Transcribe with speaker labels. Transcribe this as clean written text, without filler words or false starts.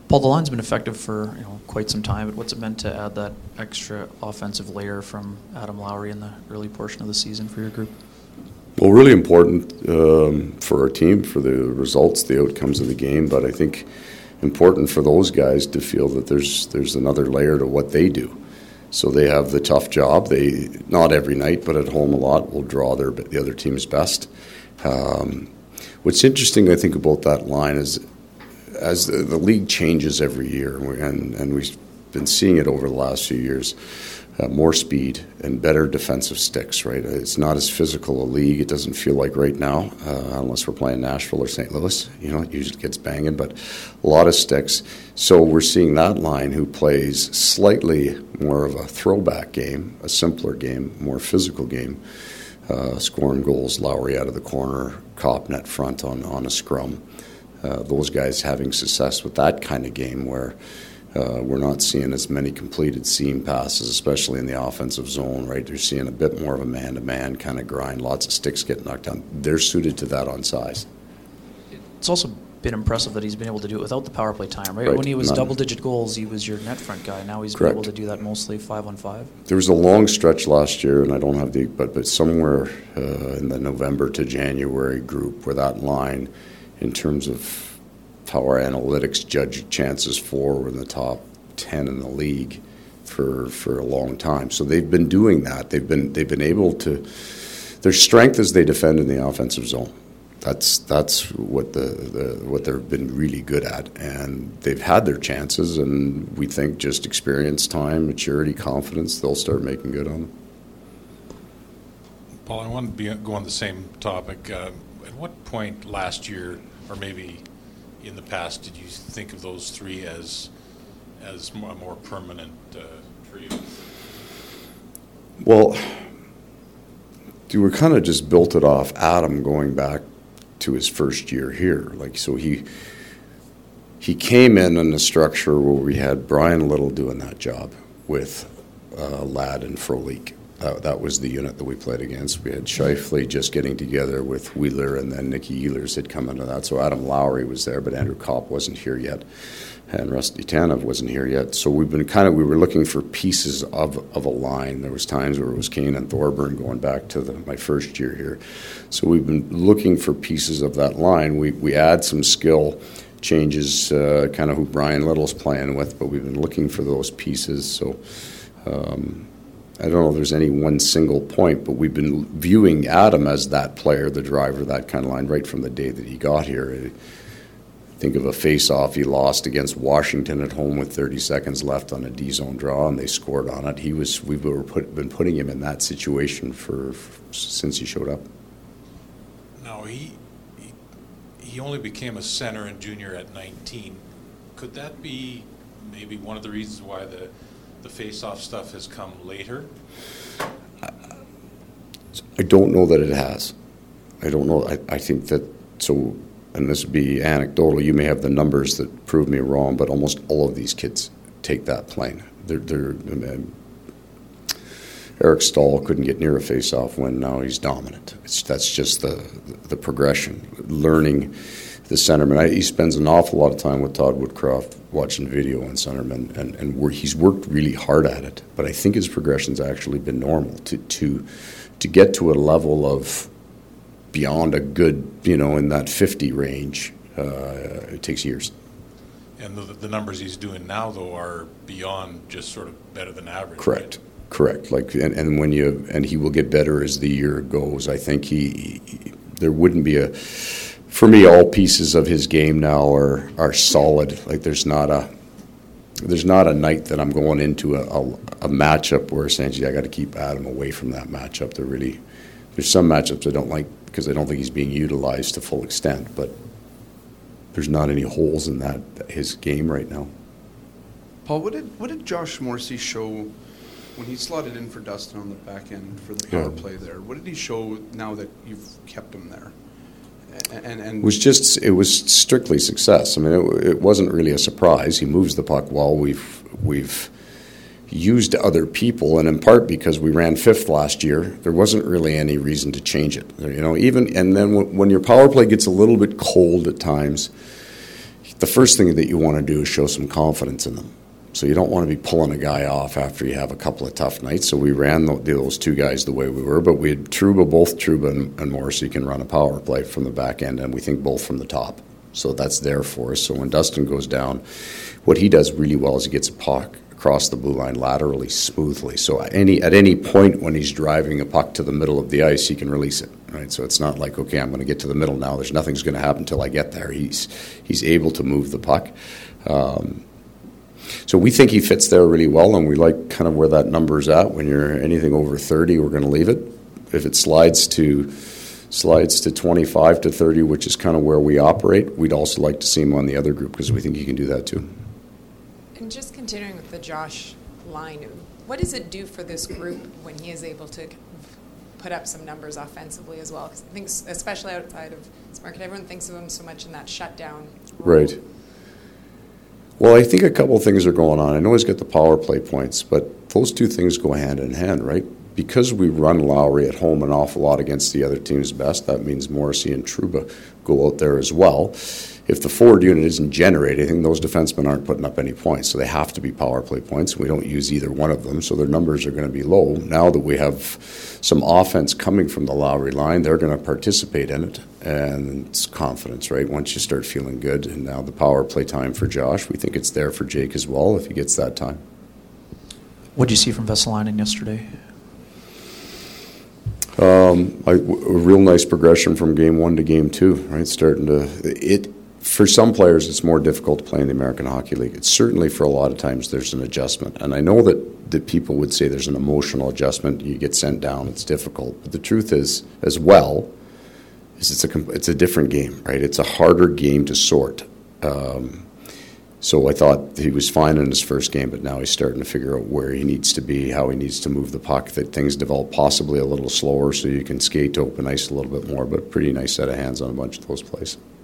Speaker 1: Paul, the line's been effective for quite some time, but what's it meant to add that extra offensive layer from Adam Lowry in the early portion of the season for your group?
Speaker 2: Well, really important for our team, for the results, the outcomes of the game, but I think important for those guys to feel that there's another layer to what they do. So they have the tough job. They, not every night, but at home a lot, will draw the other team's best. What's interesting, I think, about that line is as the league changes every year, and we've been seeing it over the last few years, more speed and better defensive sticks, right? It's not as physical a league. It doesn't feel like right now, unless we're playing Nashville or St. Louis. It usually gets banging, but a lot of sticks. So we're seeing that line who plays slightly more of a throwback game, a simpler game, more physical game, scoring goals, Lowry out of the corner, Kopp net front on a scrum. Those guys having success with that kind of game where we're not seeing as many completed seam passes, especially in the offensive zone, right? You're seeing a bit more of a man-to-man kind of grind, lots of sticks get knocked down. They're suited to that on size.
Speaker 1: It's also been impressive that he's been able to do it without the power play time, right? When he was double-digit goals, he was your net front guy. Now he's been able to do that mostly 5-on-5.
Speaker 2: There was a long stretch last year, and I don't have but somewhere in the November to January group where that line, in terms of how our analytics judge chances for, were in the top 10 in the league for a long time. So they've been doing that. They've been able to. Their strength is they defend in the offensive zone. That's what what they've been really good at, and they've had their chances. And we think just experience, time, maturity, confidence, they'll start making good on them.
Speaker 3: Paul, I want to go on the same topic. At what point last year, or maybe in the past, did you think of those three as a more permanent trio?
Speaker 2: Well, we kind of just built it off Adam going back to his first year here. So he came in a structure where we had Brian Little doing that job with Ladd and Frolik. That was the unit that we played against. We had Scheifele just getting together with Wheeler, and then Nicky Ehlers had come into that. So Adam Lowry was there, but Andrew Kopp wasn't here yet, and Rusty Tanev wasn't here yet. So we were looking for pieces of a line. There was times where it was Kane and Thorburn going back to my first year here. So we've been looking for pieces of that line. We add some skill changes, kind of who Brian Little's playing with, but we've been looking for those pieces. So I don't know if there's any one single point, but we've been viewing Adam as that player, the driver, that kind of line, right from the day that he got here. Think of a face-off he lost against Washington at home with 30 seconds left on a D-zone draw, and they scored on it. We've been putting him in that situation since he showed up.
Speaker 3: No, he only became a center and junior at 19. Could that be maybe one of the reasons why the face-off stuff has come later?
Speaker 2: I don't know that it has. I don't know. I think that, and this would be anecdotal, you may have the numbers that prove me wrong, but almost all of these kids take that plane. Eric Stahl couldn't get near a face-off when now he's dominant. That's just the progression, learning the centerman. He spends an awful lot of time with Todd Woodcroft watching video on centermen, and he's worked really hard at it. But I think his progression's actually been normal to get to a level of beyond a good, in that 50 range. It takes years.
Speaker 3: And the numbers he's doing now, though, are beyond just sort of better than average.
Speaker 2: Correct. Right? Correct. And he will get better as the year goes. I think there wouldn't be for me, all pieces of his game now are solid. Like there's not a night that I'm going into a matchup where essentially I got to keep Adam away from that matchup. There's some matchups I don't like because I don't think he's being utilized to full extent, but there's not any holes in his game right now.
Speaker 4: Paul, what did Josh Morrissey show when he slotted in for Dustin on the back end for the power play there? What did he show now that you've kept him there? And
Speaker 2: it was strictly success. I mean, it wasn't really a surprise. He moves the puck well. We've used other people, and in part because we ran fifth last year, there wasn't really any reason to change it. And then when your power play gets a little bit cold at times, the first thing that you want to do is show some confidence in them. So you don't want to be pulling a guy off after you have a couple of tough nights. So we ran those two guys the way we were, but we had both Trouba and Morrissey can run a power play from the back end, and we think both from the top. So that's there for us. So when Dustin goes down, what he does really well is he gets a puck across the blue line laterally smoothly. So at any point when he's driving a puck to the middle of the ice, he can release it. Right. So it's not like, okay, I'm going to get to the middle now. There's nothing's going to happen until I get there. He's able to move the puck. So we think he fits there really well, and we like kind of where that number's at. When you're anything over 30, we're going to leave it. If it slides to 25 to 30, which is kind of where we operate, we'd also like to see him on the other group because we think he can do that too.
Speaker 5: And just continuing with the Josh line, what does it do for this group when he is able to put up some numbers offensively as well? Because I think, especially outside of Smarket, everyone thinks of him so much in that shutdown role.
Speaker 2: Right. Well, I think a couple of things are going on. I know he's got the power play points, but those two things go hand in hand, right? Because we run Lowry at home an awful lot against the other team's best, that means Morrissey and Trouba go out there as well. If the forward unit isn't generating anything, those defensemen aren't putting up any points, so they have to be power play points. We don't use either one of them, so their numbers are going to be low. Now that we have some offense coming from the Lowry line, they're going to participate in it, and it's confidence, right? Once you start feeling good, and now the power play time for Josh, we think it's there for Jake as well if he gets that time.
Speaker 1: What did you see from Vesalainen yesterday?
Speaker 2: A real nice progression from game 1 to game 2, right? For some players, it's more difficult to play in the American Hockey League. It's certainly for a lot of times there's an adjustment. And I know that people would say there's an emotional adjustment. You get sent down, it's difficult. But the truth is, as well, is it's a different game, right? It's a harder game to sort. So I thought he was fine in his first game, but now he's starting to figure out where he needs to be, how he needs to move the puck, that things develop possibly a little slower so you can skate to open ice a little bit more, but pretty nice set of hands on a bunch of those plays.